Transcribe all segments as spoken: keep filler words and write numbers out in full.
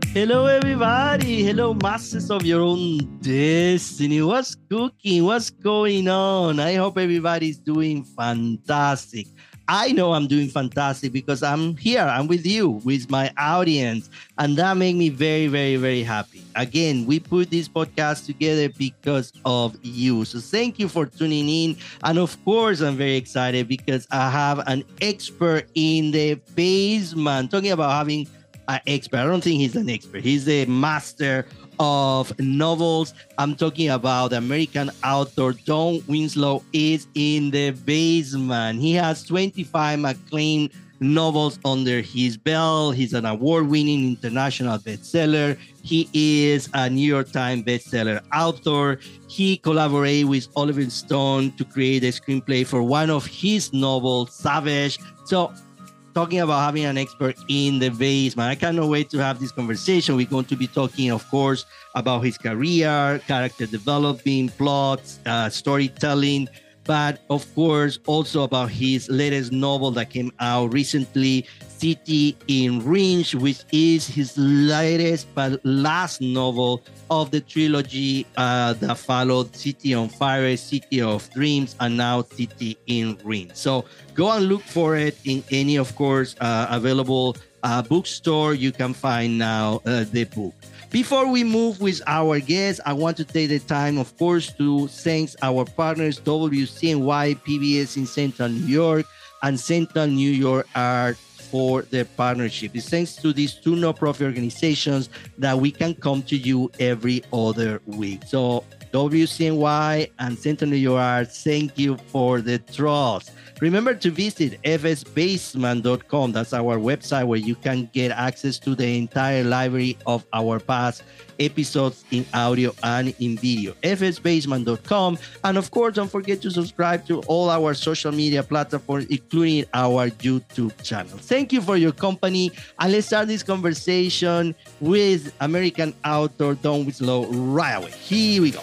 Hello, everybody. Hello, masters of your own destiny. What's cooking? What's going on? I hope everybody's doing fantastic. I know I'm doing fantastic because I'm here. I'm with you, with my audience. And that makes me very, very, very happy. Again, we put this podcast together because of you. So thank you for tuning in. And of course, I'm very excited because I have an expert in the basement talking about having an expert. I don't think he's an expert. He's a master of novels. I'm talking about American author Don Winslow is in the basement. He has twenty-five acclaimed novels under his belt. He's an award-winning international bestseller. He is a New York Times bestseller author. He collaborated with Oliver Stone to create a screenplay for one of his novels, Savage. So talking about having an expert in the basement. I cannot wait to have this conversation. We're going to be talking, of course, about his career, character development, plots, uh, storytelling, but of course, also about his latest novel that came out recently, City in Rings, which is his latest but last novel of the trilogy uh, that followed City on Fire, City of Dreams, and now City in Rings. So go and look for it in any, of course, uh, available uh, bookstore. You can find now uh, the book. Before we move with our guests, I want to take the time, of course, to thank our partners, W C N Y, P B S in Central New York, and Central New York Art for their partnership. It's thanks to these two no-profit organizations that we can come to you every other week. So W C N Y and Central New York Art, thank you for the trust. Remember to visit f s basement dot com. That's our website where you can get access to the entire library of our past episodes in audio and in video. f s basement dot com. And of course, don't forget to subscribe to all our social media platforms, including our YouTube channel. Thank you for your company. And let's start this conversation with American author Don Winslow right away. Here we go.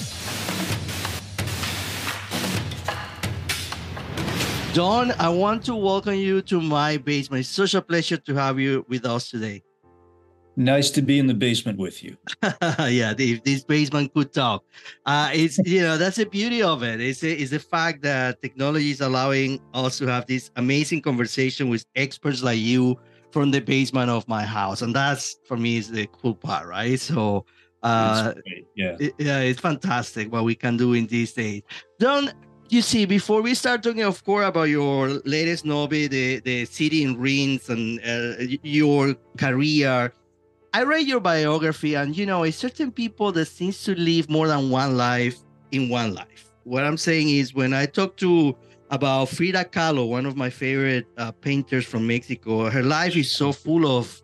Don, I want to welcome you to my basement. It's such a pleasure to have you with us today. Nice to be in the basement with you. Yeah, if this basement could talk. Uh, it's, you know, that's the beauty of it. It's, a, it's the fact that technology is allowing us to have this amazing conversation with experts like you from the basement of my house. And that's, for me, is the cool part, right? So, uh, yeah, it, yeah, it's fantastic what we can do in these days. Don, you see, before we start talking, of course, about your latest novel, the, the City in Rings, and uh, your career, I read your biography, and, you know, it's certain people that seems to live more than one life in one life. What I'm saying is, when I talk to about Frida Kahlo, one of my favorite uh, painters from Mexico, her life is so full of,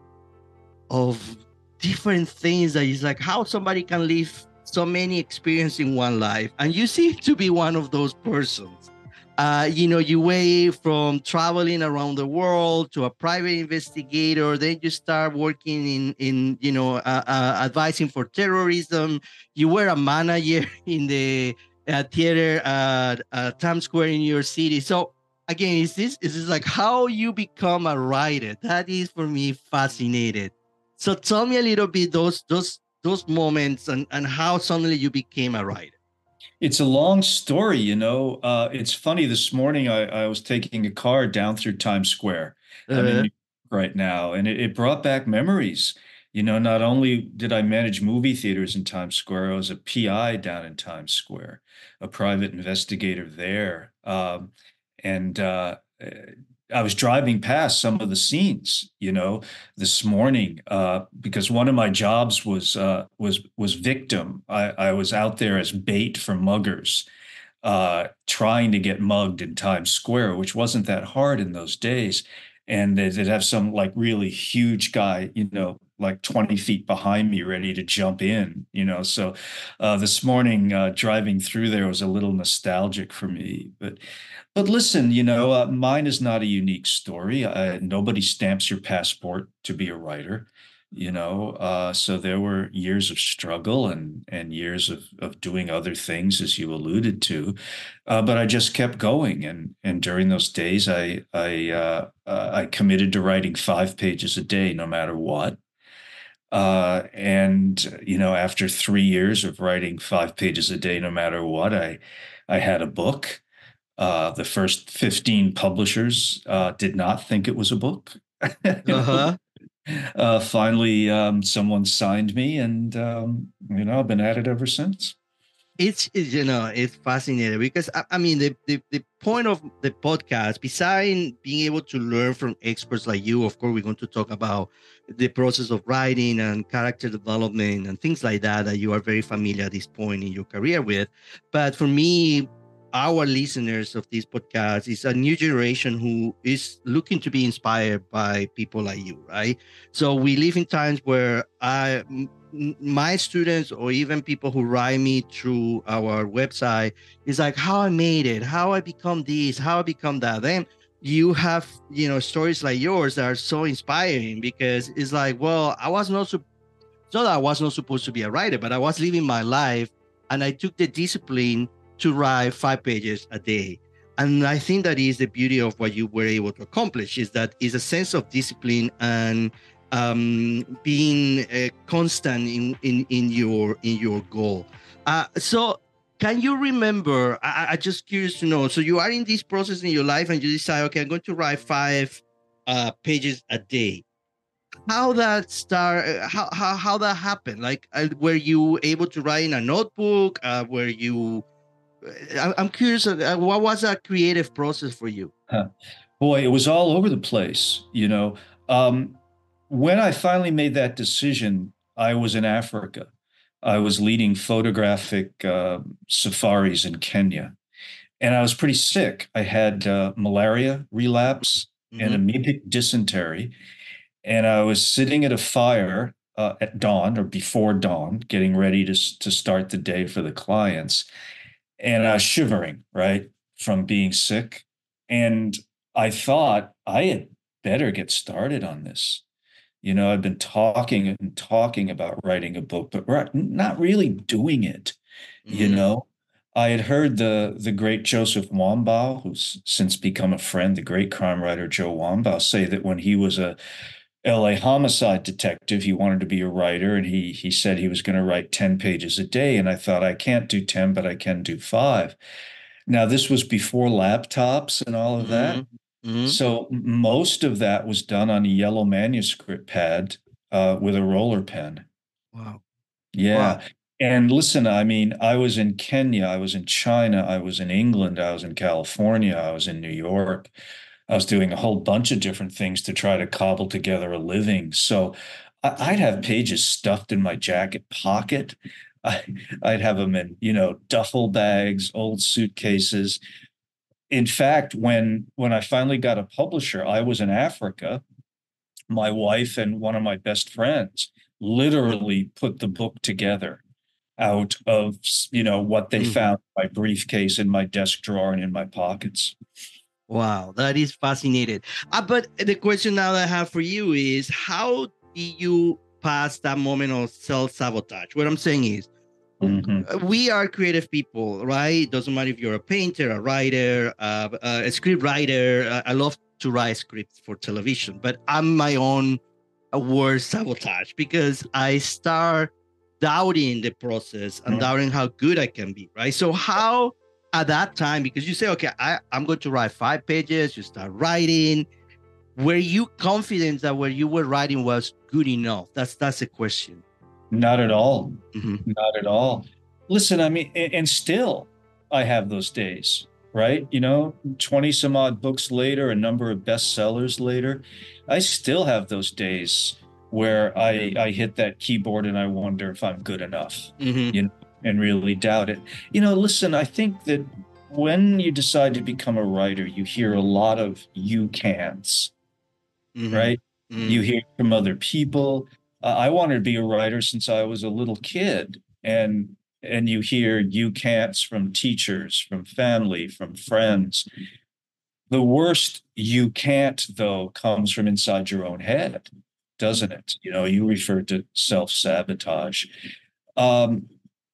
of different things that it's like how somebody can live so many experiences in one life. And you seem to be one of those persons. Uh, you know, you went from traveling around the world to a private investigator, then you start working in, in you know, uh, uh, advising for terrorism. You were a manager in the uh, theater at uh, Times Square in New York City. So again, is this, is this like how you become a writer? That is, for me, fascinating. So tell me a little bit those, those, those moments and, and how suddenly you became a writer. It's a long story, you know. Uh, it's funny, this morning I, I was taking a car down through Times Square. Uh, I'm in New York right now, and it, it brought back memories. You know, not only did I manage movie theaters in Times Square, I was a P I down in Times Square, a private investigator there. Um, and uh, I was driving past some of the scenes, you know, this morning, uh, because one of my jobs was uh, was was victim. I, I was out there as bait for muggers, uh, trying to get mugged in Times Square, which wasn't that hard in those days. And they'd have some like really huge guy, you know, like twenty feet behind me, ready to jump in, you know. So uh, this morning, uh, driving through there was a little nostalgic for me, but. But listen, you know, uh, mine is not a unique story. Uh, nobody stamps your passport to be a writer, you know. Uh, so there were years of struggle and and years of of doing other things, as you alluded to. Uh, but I just kept going, and and during those days, I I uh, uh, I committed to writing five pages a day, no matter what. Uh, and you know, after three years of writing five pages a day, no matter what, I I had a book. Uh, the first fifteen publishers uh, did not think it was a book. You know, Uh-huh. uh, finally, um, someone signed me, and um, you know, I've been at it ever since. It's, it's, you know, it's fascinating because I, I mean the, the the point of the podcast, besides being able to learn from experts like you, of course we're going to talk about the process of writing and character development and things like that that you are very familiar at this point in your career with. But for me, our listeners of this podcast is a new generation who is looking to be inspired by people like you, right? So we live in times where I my students or even people who write me through our website is like how I made it, how I become this, how I become that. Then you have, you know, stories like yours that are so inspiring because it's like, well, I was not, so not that I was not supposed to be a writer, but I was living my life and I took the discipline to write five pages a day. And I think that is the beauty of what you were able to accomplish is that is a sense of discipline and um, being uh, constant in, in, in your in your goal. Uh, so can you remember, I, I just curious to know, so you are in this process in your life and you decide, okay, I'm going to write five uh, pages a day. How that start, uh, how, how, how that happened? Like, uh, were you able to write in a notebook? Uh, were you, uh, I'm curious, uh, what was that creative process for you? Huh. Boy, it was all over the place, you know. Um, when I finally made that decision, I was in Africa. I was leading photographic uh, safaris in Kenya, and I was pretty sick. I had uh, malaria relapse and Mm-hmm. amoebic dysentery, and I was sitting at a fire uh, at dawn or before dawn, getting ready to to start the day for the clients, and I was shivering, right, from being sick. And I thought I had better get started on this. You know, I've been talking and talking about writing a book, but not really doing it. You Mm-hmm. know, I had heard the the great Joseph Wambaugh, who's since become a friend, the great crime writer Joe Wambaugh, say that when he was a L A homicide detective, he wanted to be a writer, and he he said he was going to write ten pages a day. And I thought, I can't do ten, but I can do five. Now, this was before laptops and all of Mm-hmm. that. Mm-hmm. So most of that was done on a yellow manuscript pad uh, with a roller pen. Wow. Wow. Yeah. And listen, I mean, I was in Kenya, I was in China, I was in England, I was in California, I was in New York. I was doing a whole bunch of different things to try to cobble together a living. So I- I'd have pages stuffed in my jacket pocket. I, I'd have them in, you know, duffel bags, old suitcases. In fact, when when I finally got a publisher, I was in Africa. My wife and one of my best friends literally put the book together out of, you know, what they Mm-hmm. found in my briefcase, in my desk drawer, and in my pockets. Wow, that is fascinating. Uh, but the question now that I have for you is how do you pass that moment of self-sabotage? What I'm saying is Mhm. we are creative people, right? It doesn't matter if you're a painter, a writer, uh, a script writer. Uh, I love to write scripts for television, but I'm my own uh, worst sabotage because I start doubting the process and Mhm. doubting how good I can be, right? So how at that time, because you say, okay, I, I'm going to write five pages, you start writing. Were you confident that what you were writing was good enough? That's that's the question. Not at all. Mm-hmm. Not at all. Listen, I mean, and, and still I have those days, right? You know, twenty some odd books later, a number of bestsellers later, I still have those days where I I hit that keyboard and I wonder if I'm good enough, Mm-hmm. you know, and really doubt it. You know, listen, I think that when you decide to become a writer, you hear a lot of you can'ts, Mm-hmm. right? You Mm-hmm. hear from other people. Uh, I wanted to be a writer since I was a little kid, and and you hear you can'ts from teachers, from family, from friends. The worst you can't, though, comes from inside your own head, doesn't it? You know, you referred to self-sabotage. Um,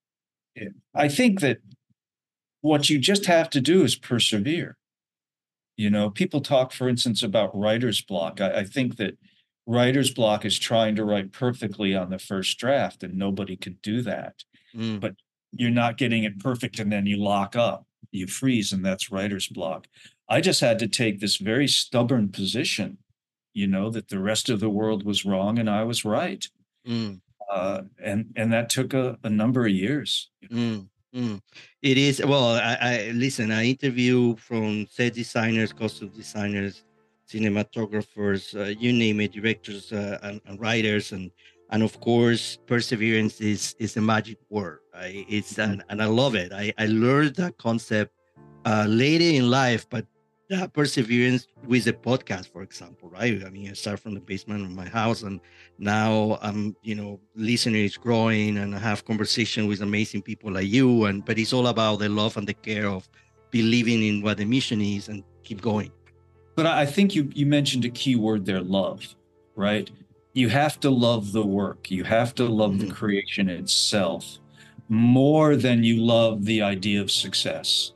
I think that what you just have to do is persevere. You know, people talk, for instance, about writer's block. I, I think that writer's block is trying to write perfectly on the first draft, and nobody could do that. Mm. But you're not getting it perfect, and then you lock up, you freeze, and that's writer's block. I just had to take this very stubborn position, you know, that the rest of the world was wrong and I was right. Mm. Uh, and and that took a, a number of years. You know? Mm. Mm. It is, well, I, I listen, I interview from set designers, costume designers, cinematographers, uh, you name it, directors uh, and, and writers, and and of course, perseverance is is a magic word. Right? It's Mm-hmm. and, and I love it. I I learned that concept uh, later in life, but that perseverance with a podcast, for example, right? I mean, I start from the basement of my house, and now I'm, you know, listener is growing, and I have conversation with amazing people like you. And but it's all about the love and the care of believing in what the mission is and keep going. But I think you you mentioned a key word there, love, right? You have to love the work. You have to love mm-hmm. the creation itself more than you love the idea of success,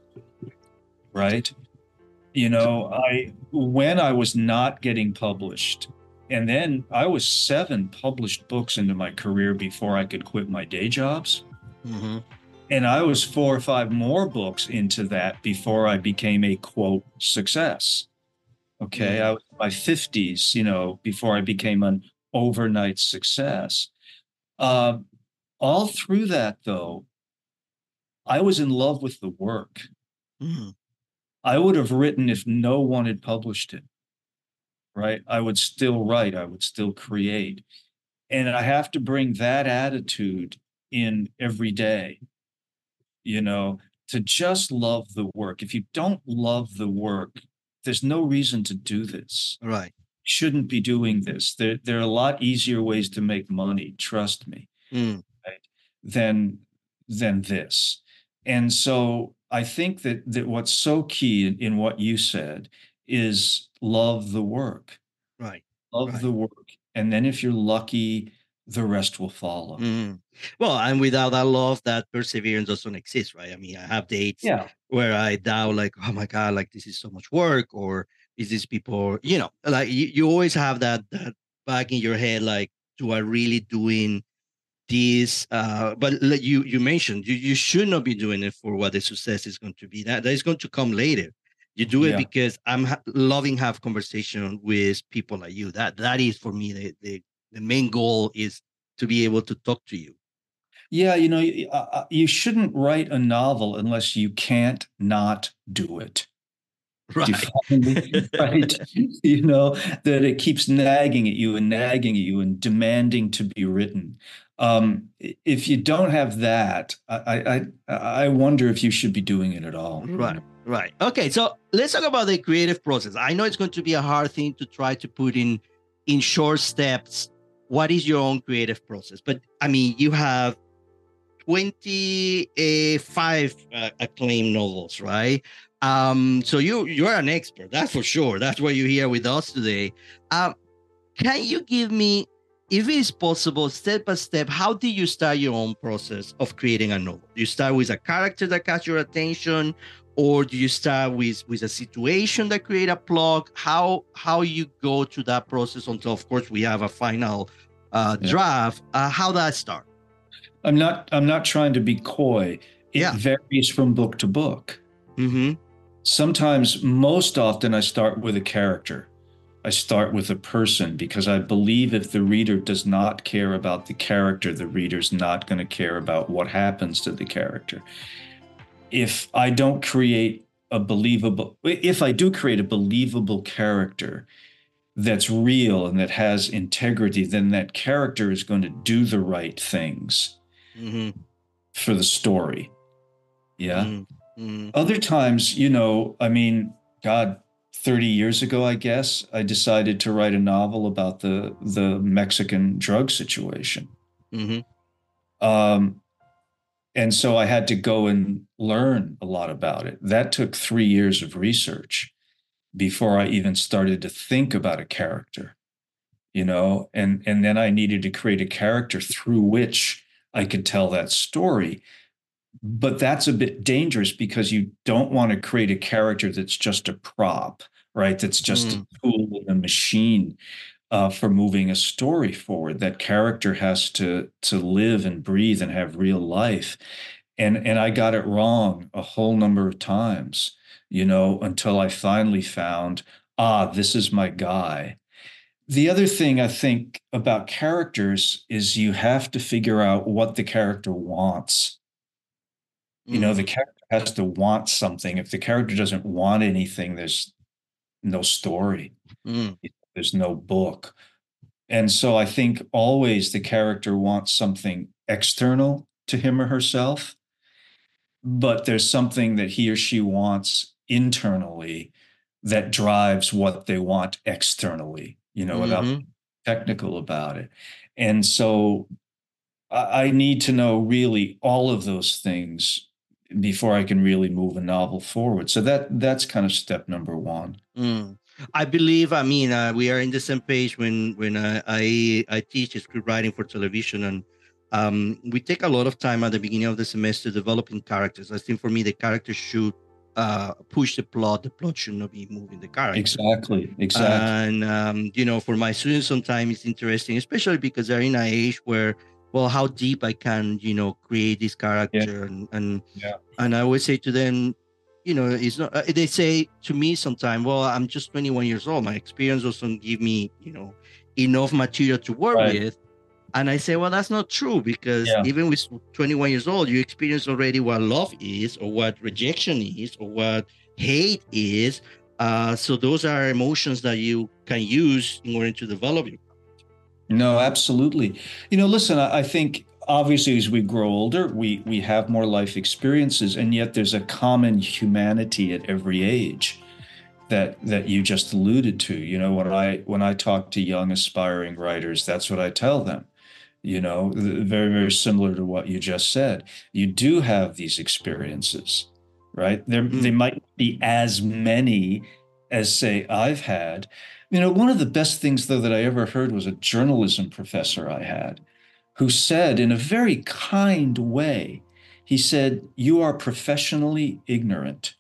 right? You know, I when I was not getting published, and then I was seven published books into my career before I could quit my day jobs. Mm-hmm. And I was four or five more books into that before I became a quote success. Okay. Mm-hmm. I was in my fifties, you know, before I became an overnight success. Uh, all through that, though, I was in love with the work. Mm-hmm. I would have written if no one had published it, right? I would still write, I would still create. And I have to bring that attitude in every day, you know, to just love the work. If you don't love the work, there's no reason to do this. Right. You shouldn't be doing this. There, there are a lot easier ways to make money, trust me, mm. right, than, than this. And so I think that, that what's so key in, in what you said is love the work. Right. Love right. the work. And then if you're lucky, the rest will follow. Mm. Well, and without that love, that perseverance doesn't exist, right? I mean, I have dates yeah. where I doubt, like, oh my God, like this is so much work, or is this people, you know, like you, you always have that that back in your head, like, do I really doing this? Uh, but like you you mentioned, you, you should not be doing it for what the success is going to be. That that is going to come later. You do it yeah. because I'm ha- loving have conversation with people like you. That that is for me the the, the main goal is to be able to talk to you. Yeah, you know, you, uh, you shouldn't write a novel unless you can't not do it. Right. Do you follow me? Right. You know, that it keeps nagging at you and nagging at you and demanding to be written. Um, if you don't have that, I, I I wonder if you should be doing it at all. Right. Right. Okay. So let's talk about the creative process. I know it's going to be a hard thing to try to put in in short steps. What is your own creative process? But I mean, you have twenty-five uh, acclaimed novels, right? Um, so you you're an expert, that's for sure. That's why you're here with us today. Um, can you give me, if it is possible, step by step, how did you start your own process of creating a novel? Do you start with a character that catch your attention, or do you start with with a situation that create a plot? How how you go to that process until, of course, we have a final uh, yeah. draft? Uh, how that start? I'm not I'm not trying to be coy. It yeah. varies from book to book. Mm-hmm. Sometimes, most often, I start with a character. I start with a person, because I believe if the reader does not care about the character, the reader's not going to care about what happens to the character. If I don't create a believable, if I do create a believable character that's real and that has integrity, then that character is going to do the right things mm-hmm. for the story. Yeah. Mm-hmm. Mm-hmm. Other times, you know, I mean, God, thirty years ago, I guess, I decided to write a novel about the the Mexican drug situation. Mm-hmm. Um, and so I had to go and learn a lot about it. That took three years of research before I even started to think about a character, you know, and, and then I needed to create a character through which I could tell that story. But that's a bit dangerous, because you don't want to create a character that's just a prop, right? That's just mm. a tool in a machine. uh, for moving a story forward. That character has to to live and breathe and have real life. And and I got it wrong a whole number of times, you know, until I finally found, ah, this is my guy. The other thing I think about characters is you have to figure out what the character wants. You know, the Mm-hmm. character has to want something. If the character doesn't want anything, there's no story, Mm. there's no book. And so I think always the character wants something external to him or herself, but there's something that he or she wants internally that drives what they want externally, you know, without Mm-hmm. being technical about it. And so I, I need to know really all of those things before I can really move a novel forward. So that that's kind of step number one. Mm. I believe. I mean, uh, we are in the same page when when I I, I teach script writing for television, and um, we take a lot of time at the beginning of the semester developing characters. I think for me, the characters should uh, push the plot. The plot should not be moving the character. Exactly, exactly. And um, you know, for my students, sometimes it's interesting, especially because they're in an age where, well, how deep I can, you know, create this Yeah, character, and and yeah, and I always say to them, you know, it's not. Uh, they say to me sometimes, well, I'm just twenty-one years old. My experience doesn't give me, you know, enough material to work right. with. And I say, well, that's not true, because Yeah, even with twenty-one years old, you experience already what love is, or what rejection is, or what hate is. Uh, so those are emotions that you can use in order to develop your. no, absolutely. You know, listen, I, I think obviously as we grow older, we we have more life experiences, and yet there's a common humanity at every age that that you just alluded to. You know, when I when I talk to young aspiring writers, that's what I tell them. You know, very, very similar to what you just said. You do have these experiences, right? There, they Mm, might be as many as, say, I've had. You know, one of the best things, though, that I ever heard was a journalism professor I had who said, in a very kind way, he said, "You are professionally ignorant.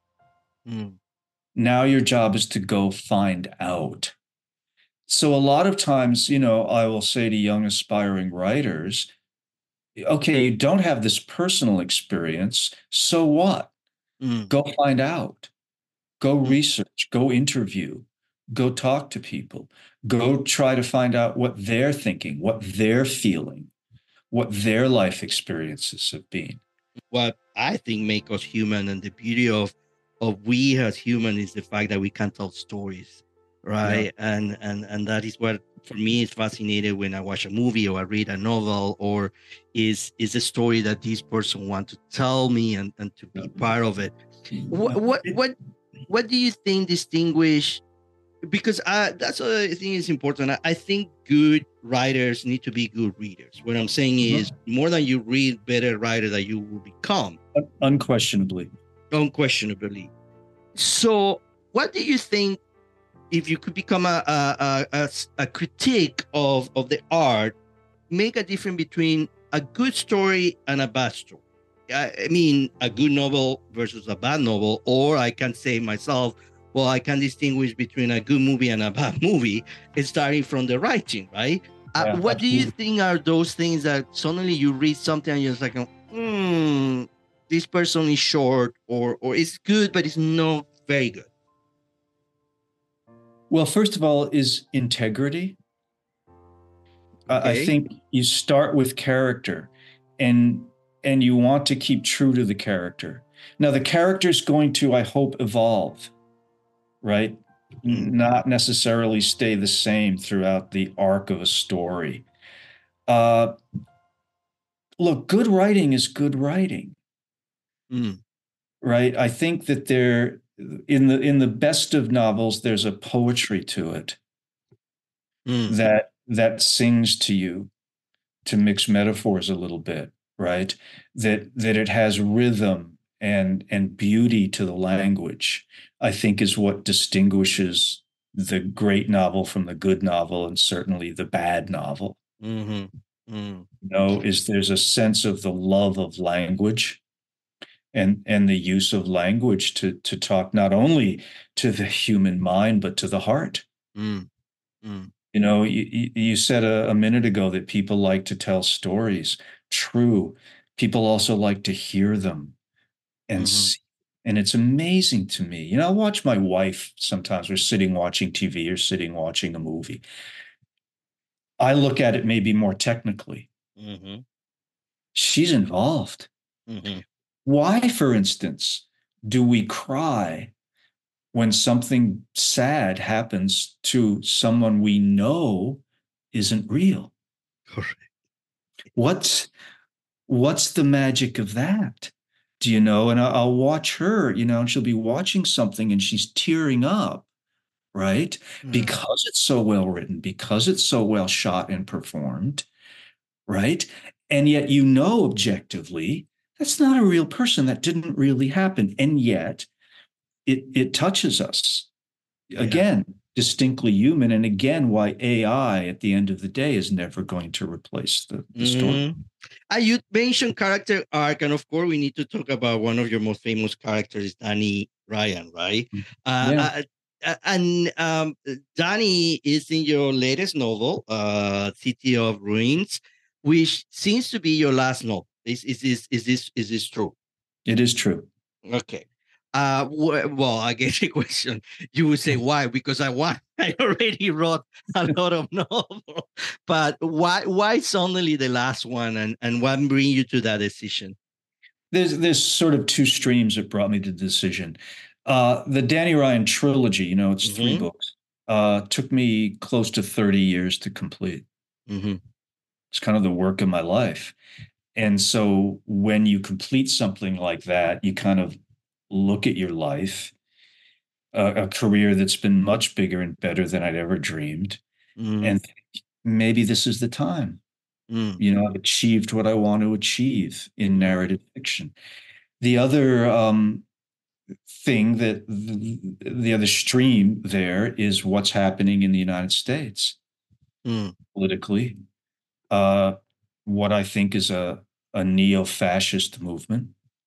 mm, Now your job is to go find out." So a lot of times, you know, I will say to young aspiring writers, okay, you don't have this personal experience. So what? mm, Go find out. Go mm. research. Go interview. Go talk to people. Go try to find out what they're thinking, what they're feeling, what their life experiences have been. What I think make us human, and the beauty of of we as human, is the fact that we can tell stories, Yeah. right? And and and that is what for me is fascinating when I watch a movie or I read a novel, or is is a story that this person want to tell me, and and to be part of it. What what what what do you think distinguish? Because I, that's what I think is important. I, I think good writers need to be good readers. What I'm saying is, Mhm. more than you read, better writer that you will become, Unquestionably. unquestionably. So, what do you think, if you could become a a, a, a critique of of the art, make a difference between a good story and a bad story? I, I mean, a good novel versus a bad novel, or I can say myself, well, I can distinguish between a good movie and a bad movie, starting from the writing, right? Uh, Yeah, what do you absolutely. think are those things that suddenly you read something and you're just like, hmm, this person is short, or or it's good, but it's not very good. Well, first of all, is integrity. I Okay. think you start with character and and you want to keep true to the character. Now the character is going to, I hope, evolve, right? Mm, Not necessarily stay the same throughout the arc of a story. Uh, look, good writing is good writing, mm, right? I think that there in the in the best of novels, there's a poetry to it mm, that that sings to you, to mix metaphors a little bit, right? That that it has rhythm and and beauty to the language, I think is what distinguishes the great novel from the good novel, and certainly the bad novel. mm-hmm, mm, You know, is there's a sense of the love of language and and the use of language to to talk not only to the human mind but to the heart. mm, mm. You know, you, you said a, a minute ago that people like to tell stories. True. People also like to hear them and Mm-hmm. see. And it's amazing to me. You know, I'll watch my wife sometimes. We're sitting watching T V or sitting watching a movie. I look at it maybe more technically. Mm-hmm. She's involved. Mm-hmm. Why, for instance, do we cry when something sad happens to someone we know isn't real? Correct. What's what's the magic of that? Do you know? And I'll watch her, you know, and she'll be watching something and she's tearing up, right? Mm. Because it's so well written, because it's so well shot and performed, right? And yet, you know, objectively, that's not a real person. That didn't really happen. And yet, it, it touches us. Yeah. Again, distinctly human. And again, why A I at the end of the day is never going to replace the, the story. Mm-hmm. Uh, you mentioned character arc, and of course, we need to talk about one of your most famous characters, Danny Ryan, right? Uh, Yeah. uh, uh, and um, Danny is in your latest novel, uh, City of Ruins, which seems to be your last novel. Is is this is this is this true? It is true. Okay. Uh, wh- well, I guess the question you would say why? Because I want I already wrote a lot of novels, but why why suddenly the last one, and and what bring you to that decision? There's there's sort of two streams that brought me to the decision. Uh, the Danny Ryan trilogy, you know, it's three Mm-hmm. books. Uh, took me close to thirty years to complete. Mm-hmm. It's kind of the work of my life. And so when you complete something like that, you kind of look at your life, a, a career that's been much bigger and better than I'd ever dreamed, Mm-hmm. and think, maybe this is the time. Mm-hmm. You know, I've achieved what I want to achieve in narrative fiction. The other um, thing that the, the other stream there is what's happening in the United States politically. Uh, what I think is a, a neo-fascist movement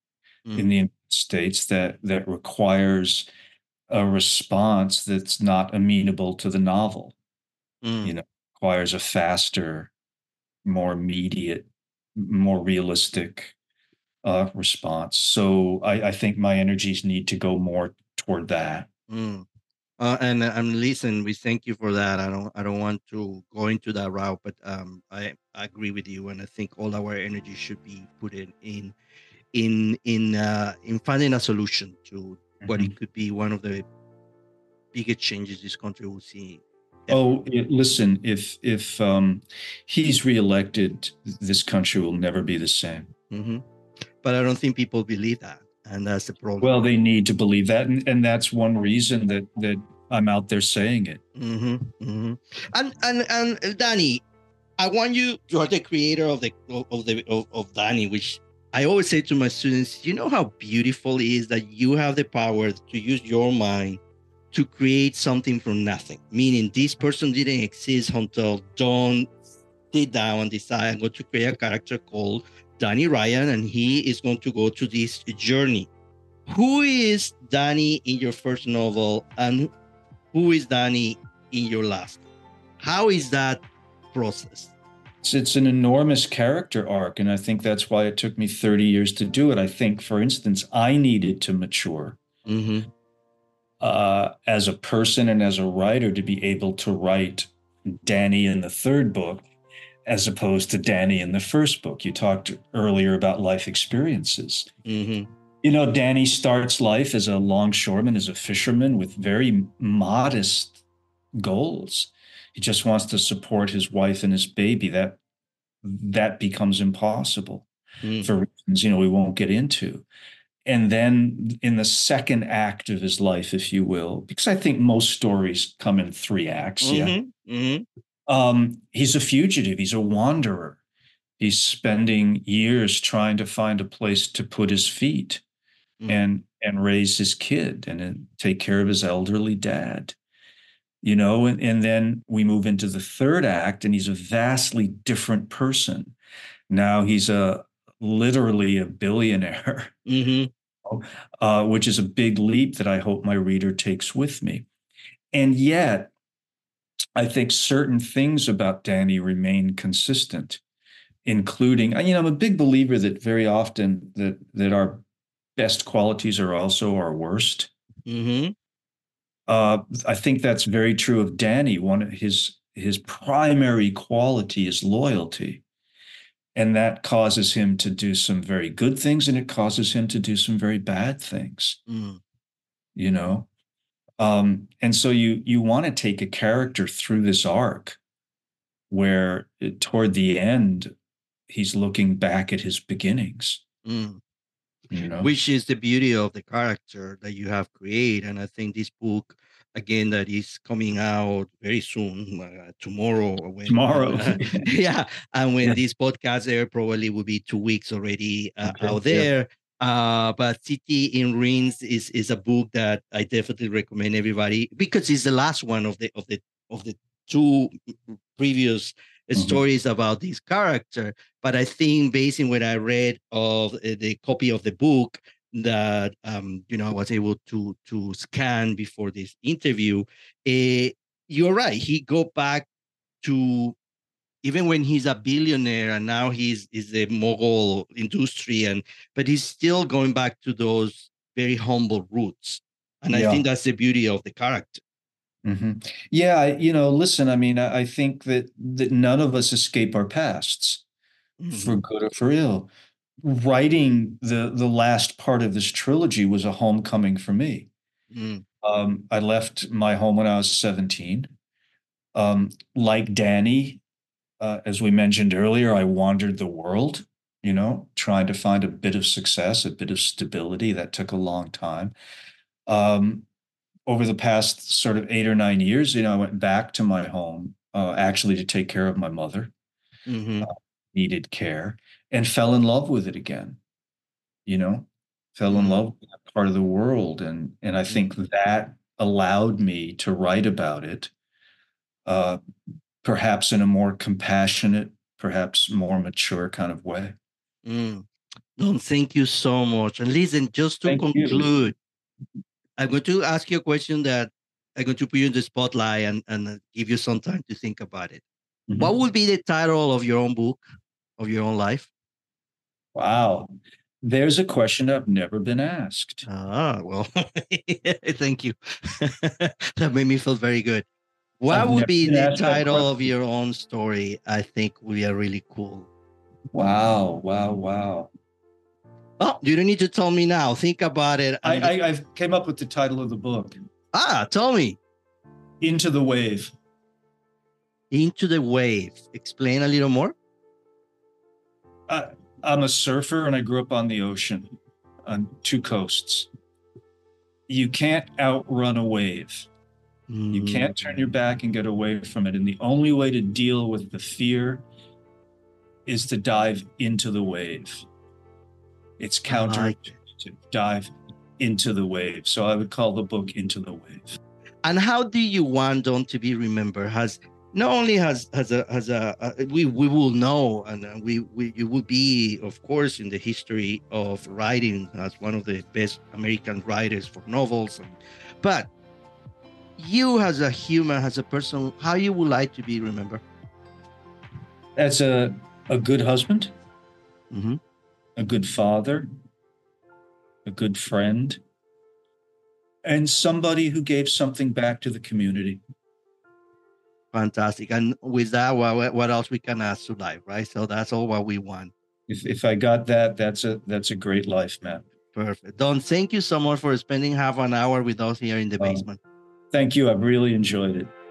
in Mm-hmm. the United States that that requires a response that's not amenable to the novel. You know, requires a faster, more immediate, more realistic uh, response. So I, I think my energies need to go more toward that. Mm-hmm. Uh, and and listen, we thank you for that. I don't I don't want to go into that route, but um, I, I agree with you, and I think all our energy should be put in in in in uh, in finding a solution to what it Mhm. could be one of the biggest changes this country will see ever. Oh, it, listen, if if um, he's reelected, this country will never be the same. Hmm. But I don't think people believe that, and that's the problem. Well, they need to believe that, and, and that's one reason that that I'm out there saying it. Hmm. Hmm. And and and uh, Danny, I want you. You are the creator of the of the of, of Danny, which I always say to my students. You know how beautiful it is that you have the power to use your mind to create something from nothing. Meaning, this person didn't exist until Dawn sit down and decide I'm going to create a character called Danny Ryan, and he is going to go to this journey. Who is Danny in your first novel, and who is Danny in your last? How is that process? It's, it's an enormous character arc, and I think that's why it took me thirty years to do it. I think, for instance, I needed to mature Mm-hmm. uh, as a person and as a writer to be able to write Danny in the third book as opposed to Danny in the first book. You talked earlier about life experiences. Mm-hmm. You know, Danny starts life as a longshoreman, as a fisherman with very modest goals. He just wants to support his wife and his baby. That that becomes impossible Mm-hmm. for reasons, you know, we won't get into. And then in the second act of his life, if you will, because I think most stories come in three acts, yeah. Mm-hmm. Mm-hmm. Um, he's a fugitive, he's a wanderer. He's spending years trying to find a place to put his feet and and raise his kid and, and take care of his elderly dad. You know, and, and then we move into the third act, and he's a vastly different person. Now he's a literally a billionaire, Mm-hmm. uh, which is a big leap that I hope my reader takes with me. And yet, I think certain things about Danny remain consistent, including, you know, I'm a big believer that very often that that our best qualities are also our worst. Mm-hmm. Uh, I think that's very true of Danny. One of his his primary quality is loyalty, and that causes him to do some very good things, and it causes him to do some very bad things. Mm. You know, um, and so you you want to take a character through this arc where uh, toward the end he's looking back at his beginnings. Mm. You know, Which is the beauty of the character that you have created. And I think this book, again, that is coming out very soon, uh, tomorrow, or when, tomorrow. uh, yeah, and when Yeah. this podcast air, probably will be two weeks already uh, Okay, out yeah. there. Uh, but City in Ruins is is a book that I definitely recommend everybody, because it's the last one of the of the of the two previous Mhm. stories about this character. But I think, based on what I read of uh, the copy of the book that um, you know, I was able to to scan before this interview, uh, you're right. He go back to, even when he's a billionaire and now he's is a mogul industry, and but he's still going back to those very humble roots. And I Yeah. think that's the beauty of the character. hmm Yeah, I- you know, listen, I mean, I, I think that that none of us escape our pasts, for Mhm. good or for ill. Writing the the last part of this trilogy was a homecoming for me. Mm. Um, I left my home when I was seventeen. Um, like Danny, uh, as we mentioned earlier, I wandered the world, you know, trying to find a bit of success, a bit of stability. That took a long time. Um, over the past sort of eight or nine years, you know, I went back to my home, uh, actually to take care of my mother, Mhm. uh, needed care, and fell in love with it again. You know, fell in Mm. love with that part of the world, and and I think that allowed me to write about it, uh, perhaps in a more compassionate, perhaps more mature kind of way. Mm. Don, thank you so much. And listen, just to Thank you. conclude, I'm going to ask you a question that I'm going to put you in the spotlight, and, and uh, give you some time to think about it. What Mhm. would be the title of your own book, of your own life? Wow. There's a question I've never been asked. Ah, well, thank you. That made me feel very good. What I've would never be been the asked that title of question. your own story? I think would be a really cool. Wow, wow, wow. Oh, you don't need to tell me now. Think about it. I, And I I've came up with the title of the book. ah, tell me. Into the Wave. Into the Wave. Explain a little more. I, I'm a surfer and I grew up on the ocean, on two coasts. You can't outrun a wave. You can't turn your back and get away from it. And the only way to deal with the fear is to dive into the wave. It's counter like to dive into the wave. So I would call the book Into the Wave. And how do you want Don to be remembered? Has not only has has a has a, a we we will know, and uh, we we it will be, of course, in the history of writing as one of the best American writers for novels, and, but you as a human, as a person, how you would like to be remembered? As a a good husband, Mm-hmm. a good father, a good friend, and somebody who gave something back to the community. Fantastic. And with that, what, what else we can ask to life, right? So that's all what we want. If if I got that, that's a that's a great life, man. Perfect. Don, thank you so much for spending half an hour with us here in the Um, basement. Thank you. I've really enjoyed it.